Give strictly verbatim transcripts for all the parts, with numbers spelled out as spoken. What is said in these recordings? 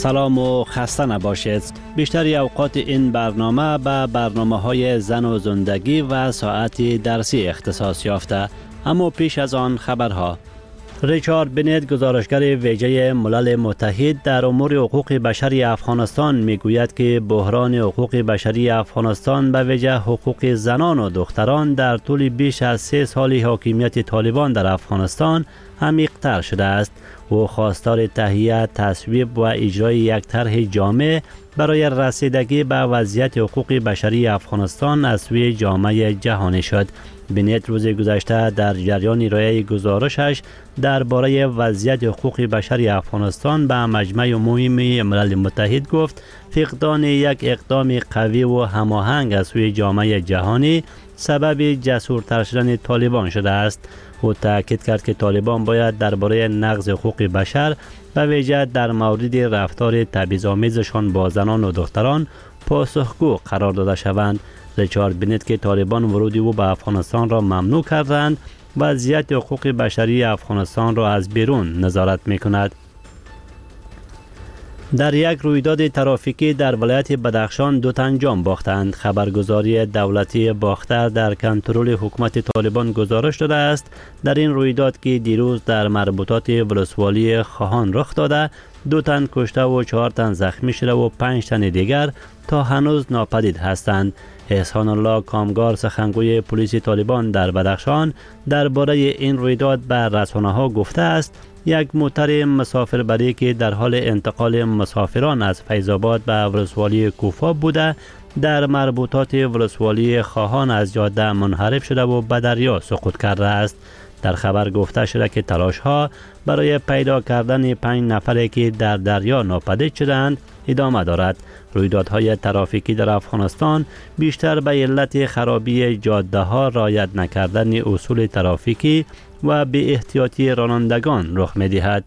سلام و خسته نباشید. بیشتری اوقات این برنامه به برنامه های زن و زندگی و ساعت درسی اختصاص یافته. اما پیش از آن خبرها. ریچارد بنت، گزارشگر ویژه ملل متحد در امور حقوق بشری افغانستان، میگوید که بحران حقوق بشری افغانستان به ویژه حقوق زنان و دختران در طول بیش از سه سال حاکمیت طالبان در افغانستان عمیق‌تر شده است. او خواستار تهیه، تصویب و اجرای یک طرح جامع برای رسیدگی به وضعیت حقوق بشری افغانستان از سوی جامعه جهانی شد. بنت روز گذشته در جریان ارائه گزارشش درباره وضعیت حقوق بشری افغانستان به مجمع عمومی ملل متحد گفت فقدان یک اقدام قوی و هماهنگ از سوی جامعه جهانی سبب جسورتر شدن طالبان شده است. او تاکید کرد که طالبان باید درباره نقض حقوق بشر به ویژه در مورد رفتار تبعیض‌آمیزشان با زنان و دختران پاسخگو قرار داده شوند. ریچارد بنت که طالبان ورود او به افغانستان را ممنوع کردند، وضعیت حقوق بشری افغانستان را از بیرون نظارت می‌کند. در یک رویداد ترافیکی در ولایت بدخشان دو تن جان باختند. خبرگزاری دولتی باختر در کنترل حکومت طالبان گزارش داده است در این رویداد که دیروز در مربوطات ولسوالی خواهان رخ داده دو تن کشته و چهار تن زخمی شده و پنج تن دیگر تا هنوز ناپدید هستند. احسان الله کامگار، سخنگوی پلیس طالبان در بدخشان، درباره این رویداد به رسانه‌ها گفته است یک موتر مسافربری که در حال انتقال مسافران از فیض‌آباد به ولسوالی کوفا بوده در مربوطات ولسوالی خواهان از جاده منحرف شده و به دریا سقوط کرده است. در خبر گفته شده که تلاش‌ها برای پیدا کردن پنج نفری که در دریا ناپدید شدند ادامه دارد. رویدادهای ترافیکی در افغانستان بیشتر به علت خرابی جاده‌ها، رعایت نکردن اصول ترافیکی و بی احتیاطی رانندگان رخ می‌دهد.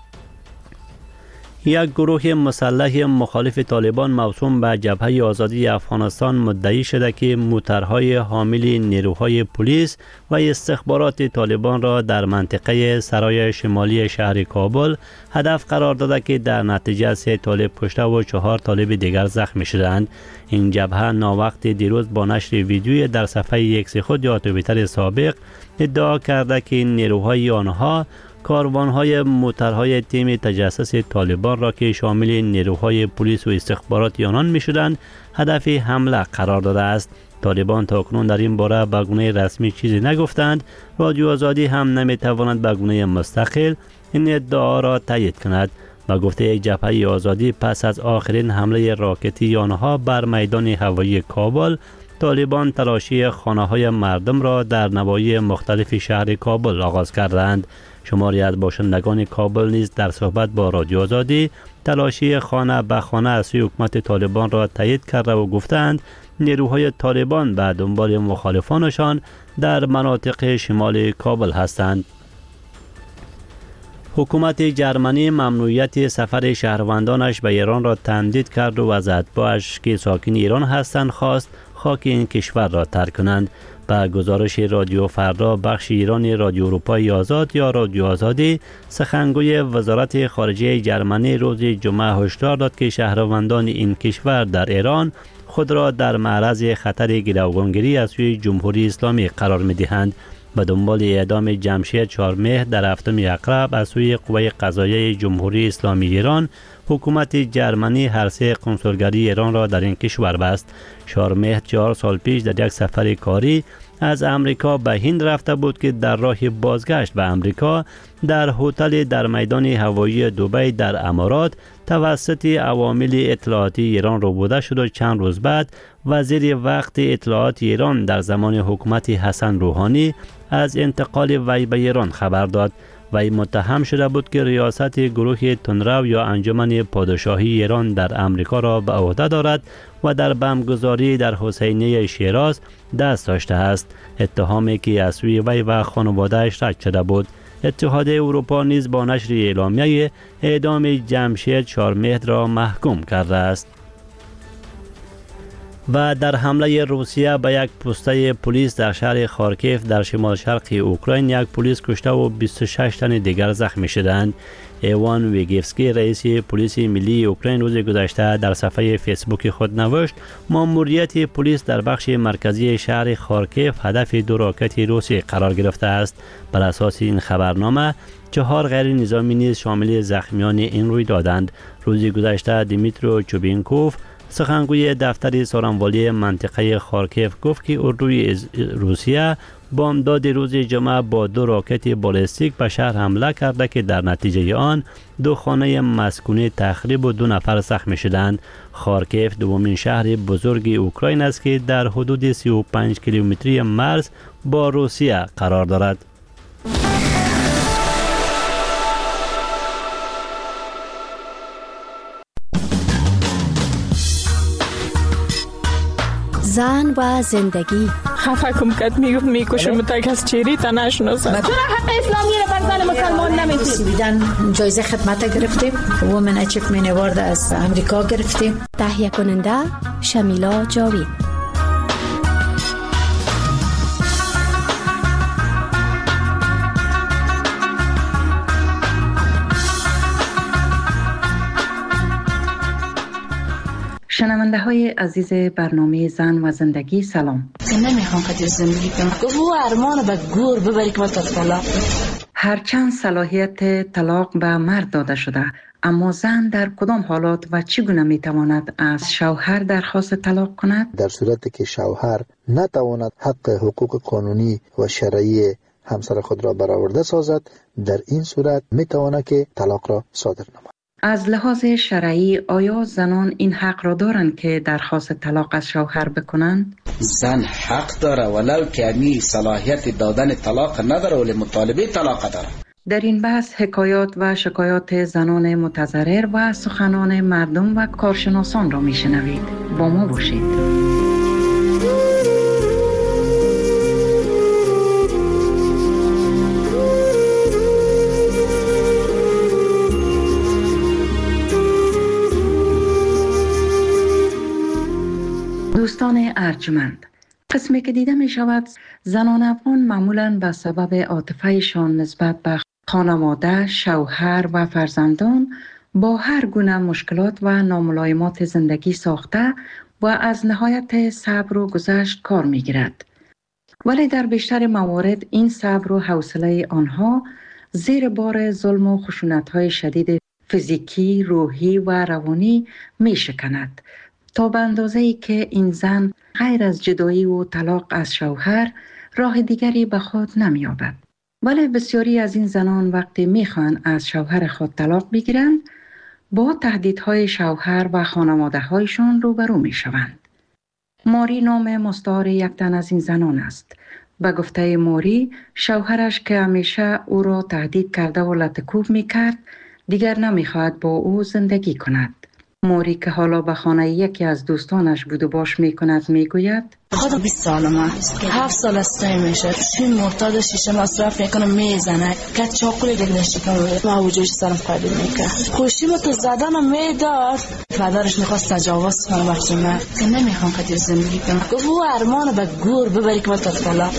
یک گروه مسلح مخالف طالبان موسوم به جبهه آزادی افغانستان مدعی شده که موترهای حامل نیروهای پلیس و استخبارات طالبان را در منطقه سرای شمالی شهر کابل هدف قرار داده که در نتیجه سه طالب کشته و چهار طالب دیگر زخمی شدند. این جبهه ناوقت دیروز با نشر ویدیوی در صفحه ایکس خود یا توییتر سابق ادعا کرده که نیروهای آنها کاروانهای موترهای تیم تجسس طالبان را که شامل نیروهای پلیس و استخبارات آنان می شدند هدف حمله قرار داده است. طالبان تاکنون در این باره به گونه رسمی چیزی نگفتند. رادیو آزادی هم نمی تواند به گونه مستقل این ادعا را تایید کند. با گفته جبهه آزادی پس از آخرین حمله راکتی آنها بر میدان هوایی کابل، طالبان تلاشی خانه‌های مردم را در نواحی مختلف شهر کابل آغاز کردند. شماری از باشندگان کابل نیز در صحبت با رادیو آزادی تلاشی خانه به خانه از سوی حکومت طالبان را تایید کرده و گفتند نیروهای طالبان به دنبال مخالفانشان در مناطق شمال کابل هستند. حکومت جرمنی ممنوعیت سفر شهروندانش به ایران را تمدید کرد و از اتباعش که ساکن ایران هستند خواست خاک این کشور را ترک کنند. به گزارش رادیو فردا بخش ایرانی رادیو اروپای آزاد یا رادیو آزادی، سخنگوی وزارت خارجه جرمنی روز جمعه هشدار داد که شهروندان این کشور در ایران خود را در معرض خطر گروگانگیری از سوی جمهوری اسلامی قرار می‌دهند. به دنبال اعدام جمشید چهارمهر در هفتم اکرب از سوی قوه قضاییه جمهوری اسلامی ایران، حکومت جرمنی هر سه کنسولگری ایران را در این کشور بست. چهارمهر چهار سال پیش در یک سفر کاری از امریکا به هند رفته بود که در راه بازگشت به امریکا در هتل در میدان هوایی دبی در امارات توسط عوامل اطلاعاتی ایران ربوده شد و چند روز بعد وزیر وقت اطلاعات ایران در زمان حکومت حسن روحانی از انتقال وی به ایران خبر داد. وی متهم شده بود که ریاست گروه تندرو یا انجمن پادشاهی ایران در امریکا را به عهده دارد و در بمبگذاری در حسینیه شیراز دست داشته است، اتهامی که از سوی وی و خانواده‌اش رد شده بود. اتحادیه اروپا نیز با نشر اعلامیه اعدام جمشید چهارمهر را محکوم کرده است. و در حمله روسیه به یک پسته پلیس در شهر خارکیف در شمال شرق اوکراین یک پلیس کشته و بیست و شش تن دیگر زخمی شدند. ایوان ویگیفسکی رئیس پلیس ملی اوکراین روز گذشته در صفحه فیسبوک خود نوشت ماموریت پلیس در بخش مرکزی شهر خارکیف هدف دو راکت روسی قرار گرفته است. بر اساس این خبرنامه چهار غیر نظامی نیز شامل زخمیان این روی دادند. روز گذشته دیمیترو چوبینکوف سخنگوی دفتر سارنوالی منطقه خارکیف گفت که اردوی روسیه بامداد روز جمعه با دو راکت بالستیک به شهر حمله کرده که در نتیجه آن دو خانه مسکونی تخریب و دو نفر زخمی شدند. خارکیف دومین شهر بزرگ اوکراین است که در حدود سی و پنج کیلومتری مرز با روسیه قرار دارد. زن و زندگی. خفه کم کت میگفت میکشم تا از چیری تا نشناسم. چرا حق اسلامی رو بر زن مسلمان نمیدید؟ سویدن جایزه خدمت گرفتیم. وومن اچیومنت اوارد از امریکا گرفتیم. تهیه کننده شمیلا جاوید. شنونده های عزیز برنامه زن و زندگی سلام. نمیخوام که زندگی کنم. گفت او ارمان به گور ببری که تا طلاق. هرچند صلاحیت طلاق به مرد داده شده، اما زن در کدام حالات و چگونه میتواند از شوهر درخواست طلاق کند؟ در صورتی که شوهر نتواند حق حقوق قانونی و شرعی همسر خود را برآورده سازد، در این صورت میتواند که طلاق را صادر نماید. از لحاظ شرعی آیا زنان این حق را دارند که درخواست طلاق از شوهر بکنند؟ زن حق داره ولو که می صلاحیت دادن طلاق نداره ولی مطالبه طلاق داره. در این بحث حکایات و شکایات زنان متضرر و سخنان مردم و کارشناسان را میشنوید. با ما باشید. دوستان ارجمند، قسمی که دیده می شود زنان افغان معمولاً به سبب عاطفه‌شان نسبت به خانواده، شوهر و فرزندان با هر گونه مشکلات و ناملایمات زندگی ساخته و از نهایت صبر و گذشت کار می گیرد. ولی در بیشتر موارد این صبر و حوصله آنها زیر بار ظلم و خشونت‌های شدید فیزیکی، روحی و روانی می شکند تا به اندازه‌ای که این زن غیر از جدایی و طلاق از شوهر راه دیگری به خود نمی‌یابد. ولی بسیاری از این زنان وقتی می‌خواهند از شوهر خود طلاق بگیرند با تهدیدهای شوهر و خانواده‌هایشان روبرو می‌شوند. ماری نام مستعار یک تن از این زنان است. به گفته ماری، شوهرش که همیشه او را تهدید کرده و لطکوب می‌کرد دیگر نمی‌خواهد با او زندگی کند. موری که حالا به خانه یکی از دوستانش بود و باش میکند میگوید خودم بیست سالم است. هفت سال است میشه. چون معتاد شیشه مصرف میکنم میزنه. که چاقوی دیگه شکم ما وجودش سرم قاعده میکنه. خوشی ما تو زدنم میداد. پدرش میخواست تجاوز کنه وقتی من که نمیخوام که زندگی کنم. گفت او ارمان به گور ببری که تا طلاق.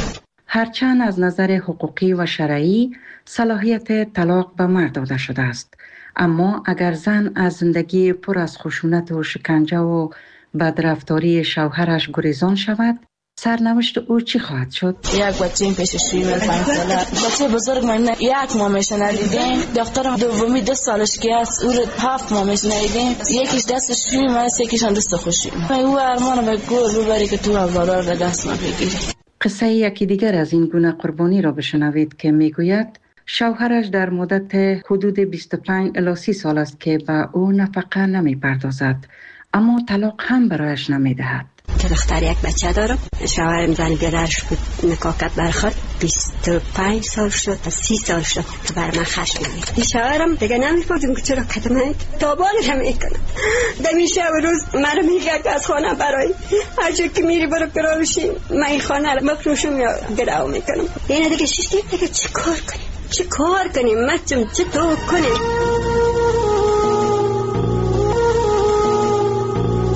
هرچند از نظر حقوقی و شرعی صلاحیت طلاق به مرد داده شده است، اما اگر زن از زندگی پر از خشونت و شکنجه و بدرفتاری شوهرش گریزان شود، سرنوشت او چی خواهد شد؟ یک بچه این پیش شویم پنج ساله بچه بزرگ من نه یک مامیش ندیدیم. دخترم دومی دو سالش که است او رو هفت مامیش ندیدیم. یکیش دست شویم است یکیش هم دست خوشیم. او ارمان به گور ببری که تو اولار را دست نبگیری. قصه یکی دیگر از این گونه قربانی را بشنوید که میگوید شوهرش در مدت حدود بیست و پنج الی سی سال است که به او نفقه نمی پردازد، اما طلاق هم برایش نمی دهد. که دختر یک بچه دارم. شوهرم زن بیادرش بود نکاکت برخورد بیست و پنج سال شد سی سال شد تو بر من خشم نمید. این شوهرم دیگه نمیفهمم که چرا کتمه تابانش هم میکنم. دمی شب و روز مرا میگه که از خانه برای هر جا که میری برو کراوشی من این خانه رو مفروشم یا گراو میکنم. یعنی دیگه شش دیگه چی کار کنیم چی کار کنیم مچم چی تو کنیم.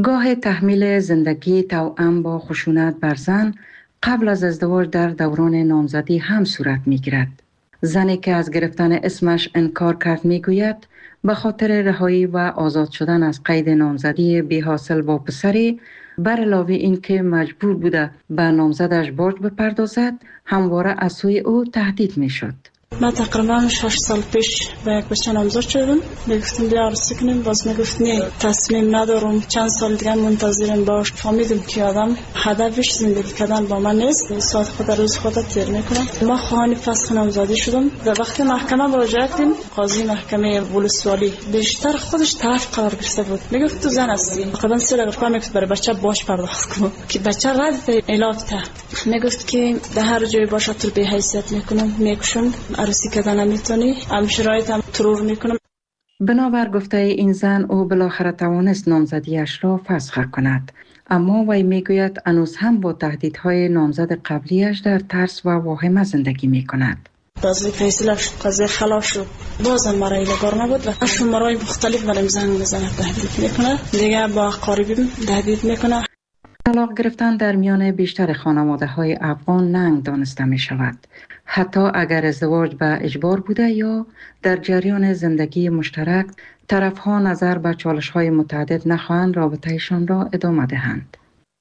گاه تحمیل زندگی توأم با خشونت بر زن قبل از ازدواج در دوران نامزدی هم صورت می گیرد. زنی که از گرفتن اسمش انکار کرد می گوید به خاطر رهایی و آزاد شدن از قید نامزدی بی حاصل با پسری، بر علاوه این که مجبور بوده به نامزدش باج بپردازد، همواره از سوی او تهدید می شد. من تقریبا شش سال پیش به یک بچه نامزد شدم. میگفتم بیا عروسی کنیم، باز میگفت نه تصمیم ندارم، چند سال دیگه منتظرم باش. فهمیدم که آدم هدفش زندگی کردن با من نیست، ساعت خود روز خود تیر میکنم. ما خواهان فسخ نامزدی شدم و وقتی محکمه مراجعه کردیم، قاضی محکمه ولسوالی بیشتر خودش طرف قرار گرفته بود. میگفت تو زن هستی، تقریبا سه دقیقه میگفت برای بچه باج پرداخت کن که بچه رد علاج ته. میگفت که در هر جای باشه تو به حیثیت میکنم، میکشم، عروسی کردن نمیتونی، هم شرایط هم ترور میکنم. بنابر گفته این زن، او بالاخره توانست نامزدیش را فسخ کند، اما وی میگوید هنوز هم با تهدیدهای نامزد قبلیش در ترس و واهمه زندگی میکند. قاضی فیصله شد، قاضی خلاص شد، بازم مرا ایلگار نبود و شمارهای مختلف برای زنگ میزنه، تهدید میکنه، دیگه با قریبیم تهدید میکنه. طلاق گرفتن در میان بیشتر خانواده های افغان ننگ دانسته می شود. حتی اگر ازدواج به اجبار بوده یا در جریان زندگی مشترک، طرف ها نظر به چالش های متعدد نخواهند رابطهشان را ادامه دهند.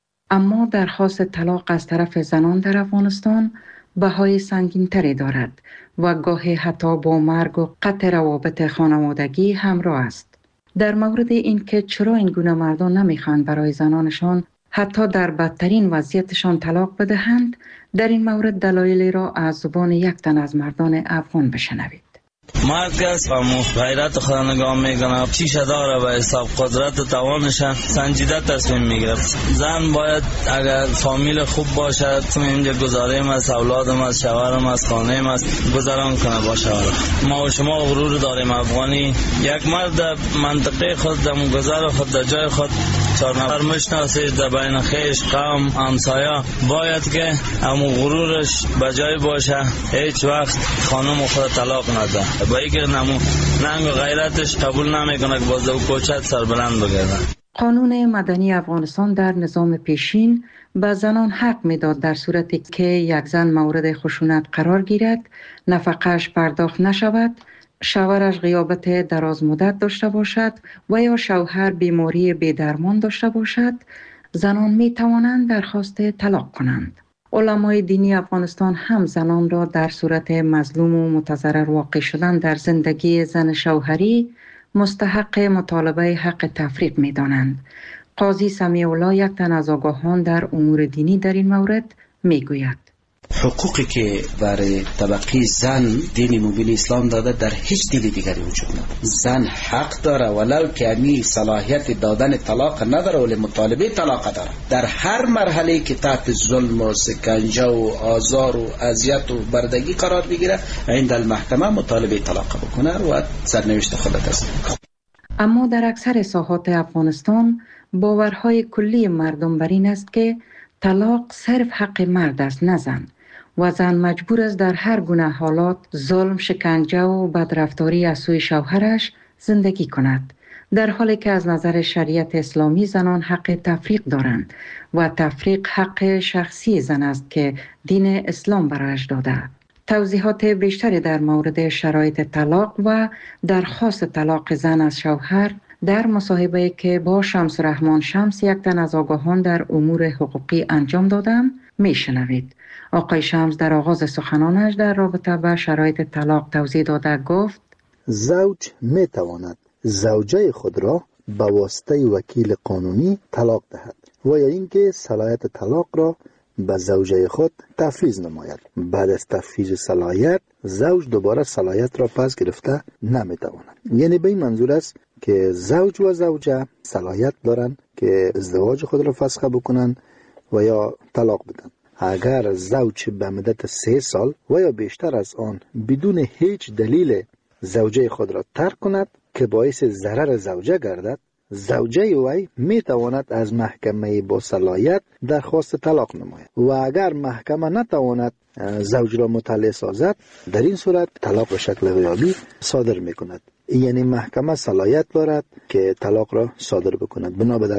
اما درخواست طلاق از طرف زنان در افغانستان بهای سنگین تری دارد و گاهی حتی با مرگ و قطع روابط خانوادگی همراه است. در مورد این که چرا این گونه مردان نمیخواهند برای زنانشان حتی در بدترین وضعیتشان طلاق بدهند، در این مورد دلایلی را از زبان یک تن از مردان افغان بشنوید. مرد کس و غیرت خدا نگاه میکنه، چیشه داره به حساب قدرت و توانش سنجیده تصمیم میگیره. زن باید اگر فامیل خوب باشه، تو اینجا گزاریم از اولادم از شوهرم از خانه‌ام از گذران کنه با شوهر. ما و شما غرور داریم افغانی، یک مرد منطقه خود در گذر خود در جای خود چهار نفر مشناسه در بین خیش قوم همسایه، باید که همون غرورش به جای باشه، هیچ وقت خانم خود طلاق نده. با اینکه نمو ننگ و غیرتش قبول نمیکنه که باز دو کوچت سربلند بگیرن. قانون مدنی افغانستان در نظام پیشین به زنان حق میداد در صورتی که یک زن مورد خشونت قرار گیرد، نفقه‌اش پرداخت نشود، شوهرش غیابت دراز مدت داشته باشد و یا شوهر بیماری بی‌درمان داشته باشد، زنان می توانند درخواست طلاق کنند. علمای دینی افغانستان هم زنان را در صورت مظلوم و متضرر واقع شدن در زندگی زن شوهری مستحق مطالبه حق تفریق می دانند. قاضی سمیع الله، یک تن از آگاهان در امور دینی، در این مورد می گوید حقوقی که برای طبقه زن دین مبین اسلام داده در هیچ دین دیگری وجود نداره. زن حق داره ولو که امی صلاحیت دادن طلاق نداره ولی مطالبه طلاق داره. در هر مرحله که تحت ظلم و سکنجه و آزار و اذیت و بردگی قرار بگیره، عند المحکمه مطالبه طلاق بکنه و سرنوشت خودت است. اما در اکثر ساحات افغانستان باورهای کلی مردم بر این است که طلاق صرف حق مرد است، نه زن، و زن مجبور است در هر گونه حالات ظلم، شکنجه و بدرفتاری از سوی شوهرش زندگی کند، در حالی که از نظر شریعت اسلامی زنان حق تفریق دارند و تفریق حق شخصی زن است که دین اسلام برایش داده. توضیحات بیشتری در مورد شرایط طلاق و درخواست طلاق زن از شوهر در مصاحبه‌ای که با شمس رحمان شمس، یک تن از آگاهان در امور حقوقی، انجام دادم میشنوید. آقای شمس در آغاز سخنانش در رابطه با شرایط طلاق توضیح داده گفت: زوج می تواند زوجه خود را به واسطه وکیل قانونی طلاق دهد و یا اینکه صلاحیت طلاق را به زوجه خود تفویض نماید. بعد از تفویض صلاحیت، زوج دوباره صلاحیت را پس گرفته نمی تواند. یعنی به این منظور است که زوج و زوجه صلاحیت دارند که ازدواج خود را فسخ بکنند و یا طلاق بدن. اگر زوج به مدت سه سال و یا بیشتر از آن بدون هیچ دلیل زوجه خود را ترک کند که باعث ضرر زوجه گردد، زوجه وی می تواند از محکمه با صلاحیت درخواست طلاق نماید و اگر محکمه نتواند زوج را مطلع سازد، در این صورت طلاق به شکل غیابی صادر می کند. یعنی محکمه صلاحیت دارد که طلاق را صادر بکند. بنابر